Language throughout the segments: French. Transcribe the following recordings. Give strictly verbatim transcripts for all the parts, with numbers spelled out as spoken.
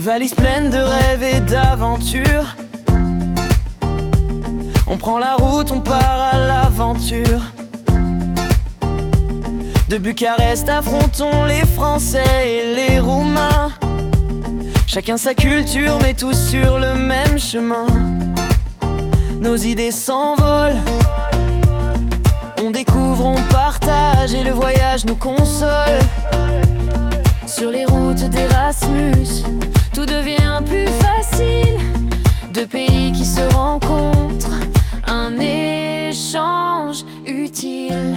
valise pleine de rêves et d'aventures. On prend la route, on part à l'aventure. De Bucarest affrontons les Français et les Roumains. Chacun sa culture mais tous sur le même chemin. Nos idées s'envolent, on découvre, on partage et le voyage nous console. Sur les routes d'Erasmus, tout devient plus facile. Deux pays qui se rencontrent, un échange utile.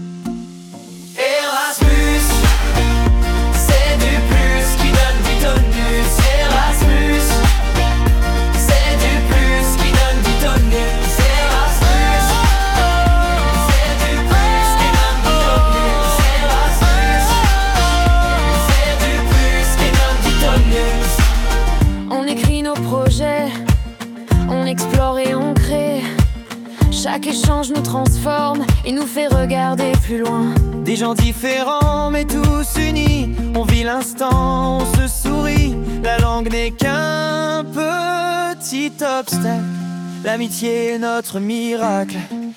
Erasmus, c'est du plus qui donne du tonus. Erasmus, c'est du plus qui donne du tonus. Erasmus, c'est du plus qui donne du tonus. Erasmus, c'est du plus qui donne du tonus. On écrit nos projets, on explore et on crée. Chaque échange nous transforme et nous fait regarder plus loin. Des gens différents mais tous unis, on vit l'instant, on se sourit. La langue n'est qu'un petit obstacle, l'amitié est notre miracle.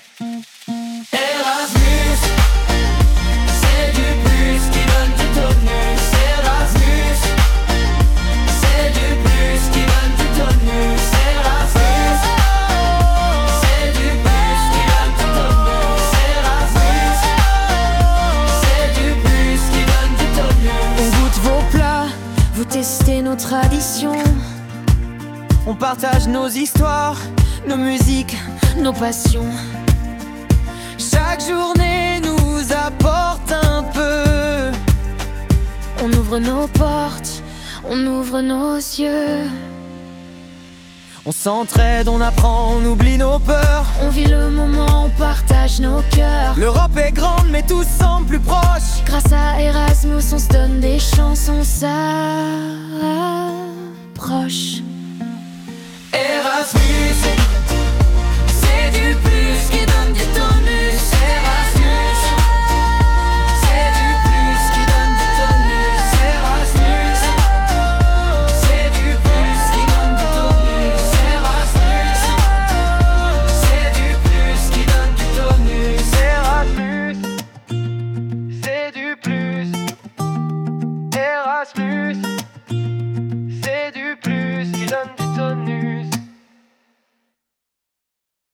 Erasmus, c'est du plus qui donne du tonus. Erasmus, c'est du plus qui donne du tonus. Erasmus, c'est du plus qui donne du tonus. Erasmus, c'est du plus qui donne du tonus. On goûte vos plats, vous testez nos traditions. On partage nos histoires, nos musiques, nos passions. Chaque journée nous apporte un peu. On ouvre nos portes, on ouvre nos yeux. On s'entraide, on apprend, on oublie nos peurs. On vit le moment, on partage nos cœurs. L'Europe est grande mais tous semblent plus proches. Grâce à Erasmus on se donne des chances, on s'approche. Erasmus,